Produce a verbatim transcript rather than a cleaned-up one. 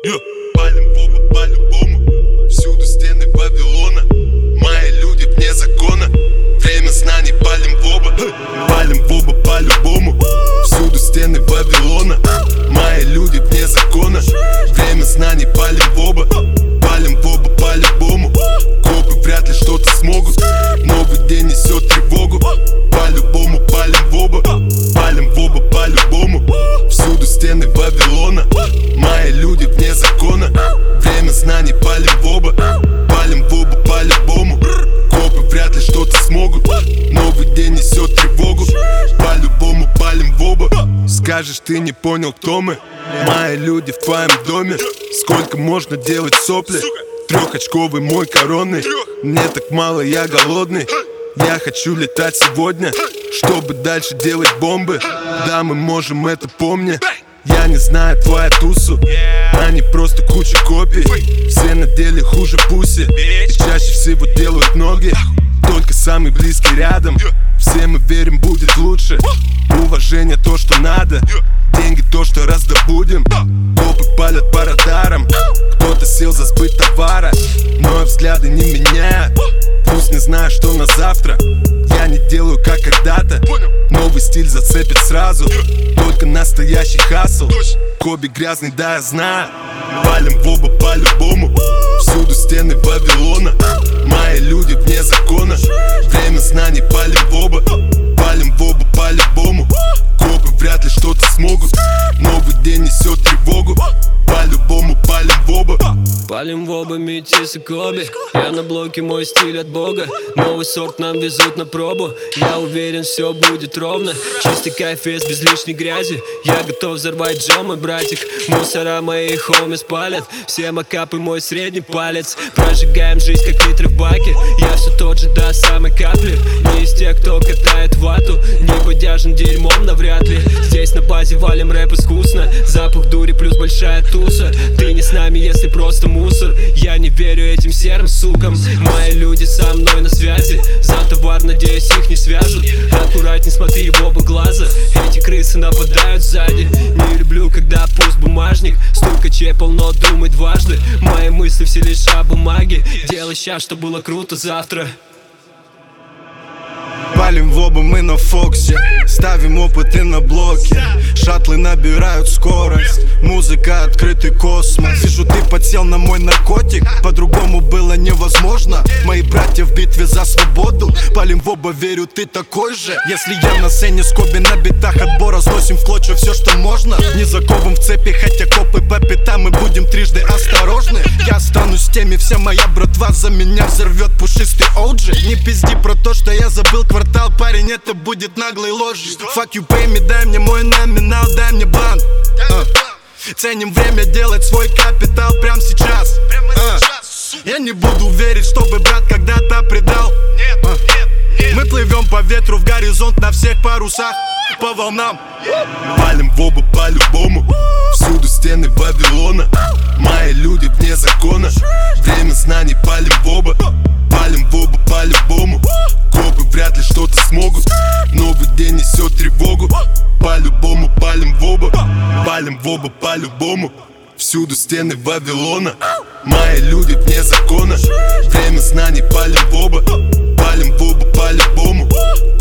Палим в оба по-любому, всюду стены Вавилона. Мои люди вне закона, время знаний. Палим в оба, палим в оба по-любому, всюду стены Вавилона. Мои люди вне закона, время знаний. Палим в оба, палим в оба по-любому. Копы вряд ли что-то смогут, новый день несет тревогу. По-любому палим в оба, палим в оба по-любому, всюду стены Вавилона. Мои люди вне закона, время знаний. Палим в оба, палим в оба по-любому. Копы вряд ли что-то смогут, новый день несет тревогу. По-любому палим в оба. Скажешь, ты не понял, кто мы? Мои люди в твоем доме. Сколько можно делать сопли? Трехочковый мой коронный. Мне так мало, я голодный. Я хочу летать сегодня, чтобы дальше делать бомбы. Да, мы можем, это помни. Я не знаю твою тусу, они просто куча копий. Все на деле хуже пуси, и чаще всего делают ноги. Только самый близкий рядом. Все мы верим, будет лучше. Уважение то, что надо. Деньги то, что раздобудем. Копы палят по радарам. Кто-то сел за сбыт товара, но взгляды не меняют. Пусть не знаю, что на завтра. Я не делаю, как когда-то. Новый стиль зацепит сразу, только настоящий хасл. Коби грязный, да, я знаю. Палим в оба по-любому, всюду стены Вавилона. Мои люди вне закона, время знаний. Палим в оба, палим в оба по-любому. Копы вряд ли что-то смогут, новый день несет тревогу. По-любому палим в оба. Палим в оба, метис и Коби. Я на блоке, мой стиль от Бога. Новый сорт нам везут на пробу. Я уверен, все будет ровно. Чистый кайфес без лишней грязи. Я готов взорвать Джо, мой братик. Мусора мои хоми спалят. Все макапы мой средний палец. Прожигаем жизнь, как литры в баке. Я все тот же до самой капли. Не из тех, кто катает вату. Не подяжен дерьмом навряд ли. Здесь на базе валим рэп искусно. Запах дури плюс большая туса. Ты не с нами, если просто мусор. Я не верю этим серым сукам. Мои люди со мной на связи. За товар, надеюсь, их не свяжут. Аккуратней смотри в оба глаза. Эти крысы нападают сзади. Не люблю, когда пуст бумажник. Стукачей полно, думай дважды. Мои мысли все лишь о бумаге. Делай щас, что было круто завтра. Палим в оба мы на Фоксе, ставим опыты на блоке. Шаттлы набирают скорость, музыка открытый космос. Вижу, ты подсел на мой наркотик, по-другому было невозможно. Мои братья в битве за свободу. Палим в оба, верю, ты такой же. Если я на сцене с Коби на битах, отбор разносим в клочья все, что можно. Не закован в цепи, хотя копы по пятам, мы будем трижды осторожны. Я останусь с теми, вся моя братва за меня взорвет пушистый оуджи. Не пизди про то, что я забыл квартал, парень, это будет наглой ложью. Fuck you, pay me, дай мне мой номинал, дай мне банк. uh. Ценим время делать свой капитал прямо сейчас. uh. Я не буду верить, чтобы брат когда-то предал. uh. Мы плывем по ветру в горизонт на всех парусах, по волнам. Палим в оба по-любому, всюду стены Вавилона. Мои люди вне закона, время знаний. Палим в оба, палим в оба по-любому. Копы вряд ли что-то смогут, новый день несет тревогу. По-любому палим в оба, палим в оба по-любому, всюду стены Вавилона. Мои люди вне закона, время знаний. Палим в оба, палим в оба по-любому.